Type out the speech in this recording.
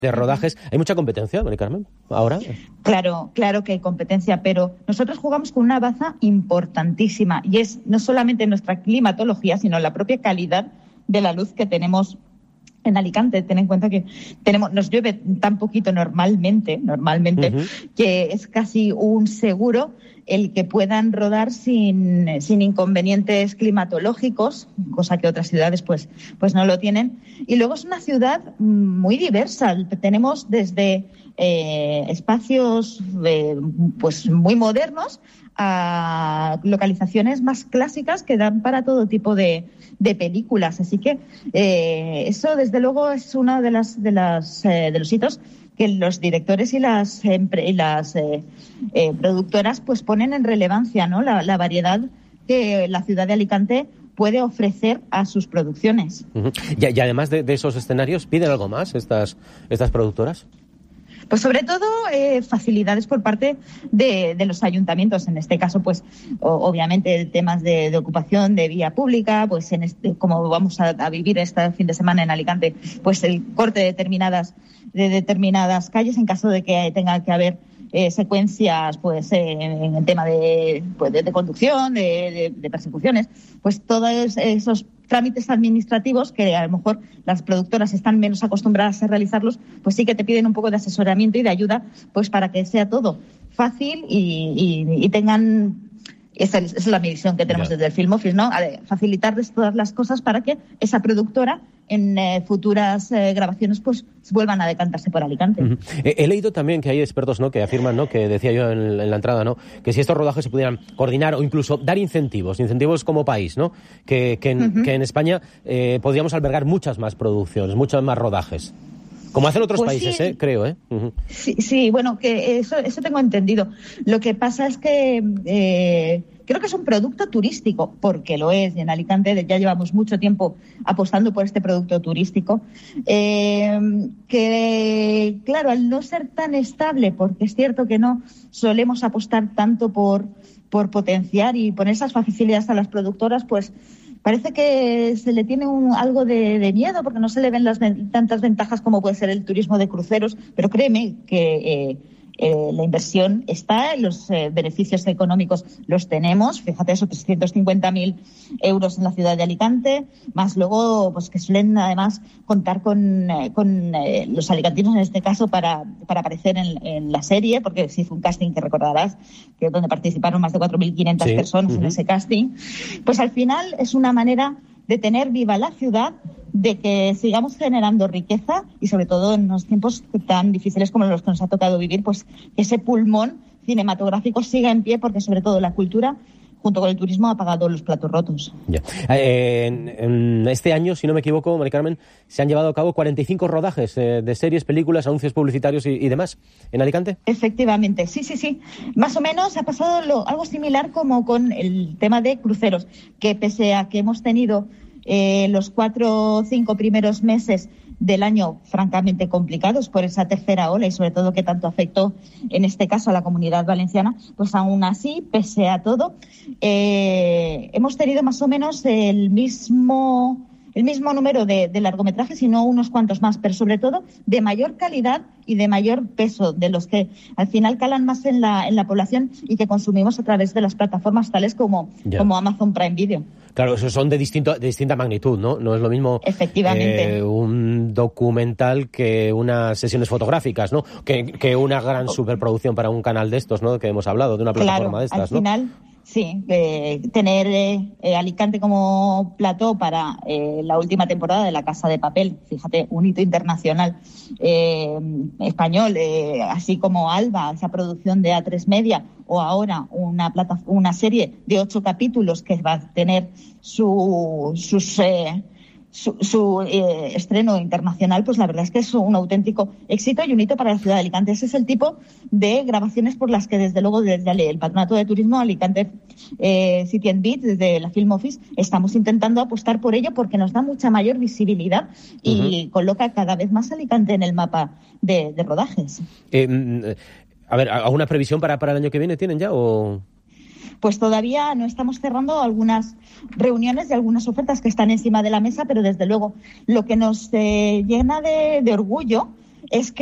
de rodajes. ¿Hay mucha competencia, Mari Carmen, ahora? Claro que hay competencia, pero nosotros jugamos con una baza importantísima y es no solamente nuestra climatología, sino la propia calidad de la luz que tenemos en Alicante. Ten en cuenta que nos llueve tan poquito normalmente, que es casi un seguro el que puedan rodar sin inconvenientes climatológicos, cosa que otras ciudades pues no lo tienen. Y luego es una ciudad muy diversa. Tenemos desde espacios pues muy modernos a localizaciones más clásicas que dan para todo tipo de películas. Así que eso desde luego es uno de los hitos que los directores y las productoras pues ponen en relevancia, ¿no? La variedad que la ciudad de Alicante puede ofrecer a sus producciones. Uh-huh. Y además de esos escenarios, ¿piden algo más estas productoras? Pues sobre todo facilidades por parte de los ayuntamientos. En este caso, pues obviamente temas de ocupación de vía pública, pues como vamos a vivir este fin de semana en Alicante, pues el corte de determinadas calles en caso de que tenga que haber secuencias pues en el tema de conducción, de persecuciones, pues todos esos trámites administrativos que a lo mejor las productoras están menos acostumbradas a realizarlos, pues sí que te piden un poco de asesoramiento y de ayuda pues para que sea todo fácil y tengan. Esa es la misión que tenemos desde el Film Office, ¿no? Facilitarles todas las cosas para que esa productora en futuras grabaciones pues vuelvan a decantarse por Alicante. Uh-huh. He leído también que hay expertos, ¿no?, que afirman, ¿no?, que decía yo en la entrada, ¿no?, que si estos rodajes se pudieran coordinar o incluso dar incentivos como país, ¿no?, que en España podríamos albergar muchas más producciones, muchos más rodajes. Como hacen otros países, sí. Creo, ¿eh? Uh-huh. Sí, bueno, que eso tengo entendido. Lo que pasa es que creo que es un producto turístico, porque lo es, y en Alicante ya llevamos mucho tiempo apostando por este producto turístico, que, claro, al no ser tan estable, porque es cierto que no solemos apostar tanto por potenciar y poner esas facilidades a las productoras, pues parece que se le tiene algo de miedo porque no se le ven tantas ventajas como puede ser el turismo de cruceros, pero créeme que la inversión está, los beneficios económicos los tenemos. Fíjate, esos 350.000 euros en la ciudad de Alicante, más luego pues que suelen además contar con los alicantinos en este caso para aparecer en la serie, porque se hizo un casting que recordarás, que donde participaron más de 4.500 personas en ese casting. Pues al final es una manera de tener viva la ciudad, de que sigamos generando riqueza y sobre todo en unos tiempos tan difíciles como los que nos ha tocado vivir, pues que ese pulmón cinematográfico siga en pie, porque sobre todo la cultura junto con el turismo ha pagado los platos rotos. Ya. En este año, si no me equivoco, Mari Carmen, se han llevado a cabo 45 rodajes de series, películas, anuncios publicitarios y demás en Alicante. Efectivamente, sí. Más o menos ha pasado algo similar como con el tema de cruceros, que pese a que hemos tenido los 4 o 5 primeros meses del año francamente complicados por esa tercera ola y sobre todo que tanto afectó en este caso a la Comunidad Valenciana, pues aún así, pese a todo, hemos tenido más o menos el mismo número de largometrajes y no unos cuantos más, pero sobre todo de mayor calidad y de mayor peso, de los que al final calan más en la población y que consumimos a través de las plataformas tales como Amazon Prime Video. Claro, esos son de distinta magnitud, ¿no? No es lo mismo un documental que unas sesiones fotográficas, ¿no? Que una gran superproducción para un canal de estos, ¿no? Que hemos hablado, de una plataforma de estas, ¿no? Al final, sí, tener Alicante como plató para la última temporada de La Casa de Papel, fíjate, un hito internacional español, así como Alba, esa producción de A3 Media, o ahora una serie de 8 capítulos que va a tener su estreno internacional, pues la verdad es que es un auténtico éxito y un hito para la ciudad de Alicante. Ese es el tipo de grabaciones por las que desde luego desde el Patronato de Turismo Alicante City and Beat, desde la Film Office, estamos intentando apostar por ello porque nos da mucha mayor visibilidad y coloca cada vez más Alicante en el mapa de rodajes. A ver, ¿alguna previsión para el año que viene tienen ya o...? Pues todavía no estamos cerrando algunas reuniones y algunas ofertas que están encima de la mesa, pero desde luego lo que nos llena de orgullo es que